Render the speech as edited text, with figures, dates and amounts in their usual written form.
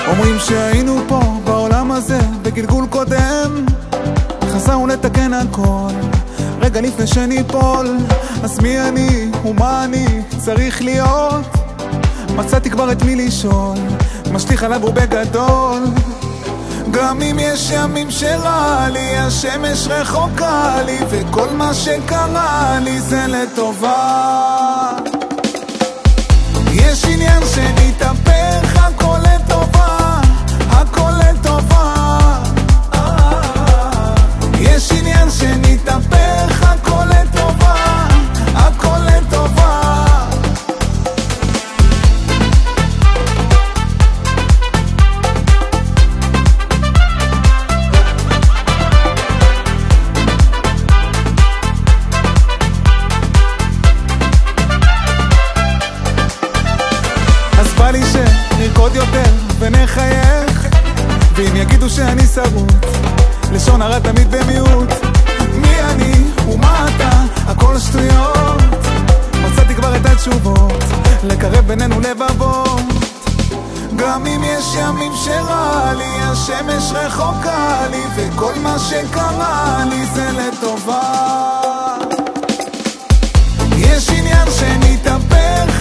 אומרים שהיינו פה בעולם הזה בגלגול קודם, חזרנו לתקן הכל רגע לפני שניפול. אז מי אני ומה אני צריך להיות? מצאתי כבר את מי לשאול, משליך עליו ובגדול. גם אם יש ימים שרע לי, השמש רחוקה לי, וכל מה שקרה לי זה לטובה. יש עניין שנתהפך, הכל לטובה, הכל לטובה. יש עניין שנתהפך, הכל לטובה, הכל לטובה. בא לי שנרקוד יותר ונחייך, ואם יגידו שאני שרוט, לשון הרע תמיד במיעוט. מי אני ומה אתה, הכל שטויות. מצאתי כבר את התשובות, לקרב בינינו לבבות. גם אם יש ימים שרע לי, השמש רחוקה לי, וכל מה שקרה לי זה לטובה. יש עניין שנתהפך,